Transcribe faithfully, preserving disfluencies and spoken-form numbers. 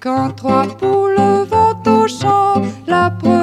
Quand trois poules vont au champ, la première